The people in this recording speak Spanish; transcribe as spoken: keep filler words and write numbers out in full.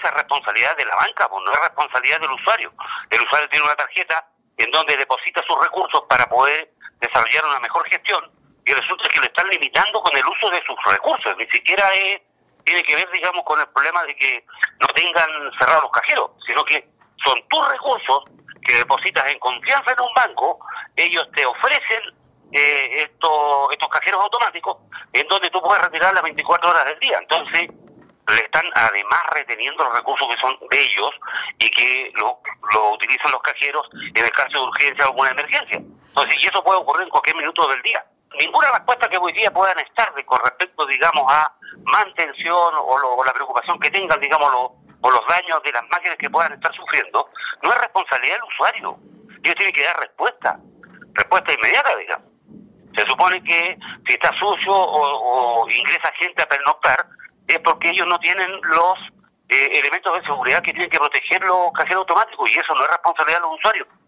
esa es responsabilidad de la banca, pues no es responsabilidad del usuario. El usuario tiene una tarjeta en donde deposita sus recursos para poder desarrollar una mejor gestión, y resulta que lo están limitando con el uso de sus recursos. Ni siquiera es, tiene que ver, digamos, con el problema de que no tengan cerrados los cajeros, sino que son tus recursos que depositas en confianza en un banco. Ellos te ofrecen eh, estos, estos cajeros automáticos en donde tú puedes retirar las veinticuatro horas del día. Entonces, le están además reteniendo los recursos que son de ellos y que lo, lo utilizan los cajeros en el caso de urgencia o alguna emergencia. Entonces, y eso puede ocurrir en cualquier minuto del día. Ninguna respuesta que hoy día puedan estar de, con respecto, digamos, a mantención o, lo, o la preocupación que tengan, digamos, lo, o los daños de las máquinas que puedan estar sufriendo, no es responsabilidad del usuario. Ellos tienen que dar respuesta, respuesta inmediata, digamos. Se supone que si está sucio o, o ingresa gente a pernoctar, es porque ellos no tienen los eh, elementos de seguridad que tienen que proteger los cajeros automáticos, y eso no es responsabilidad de los usuarios.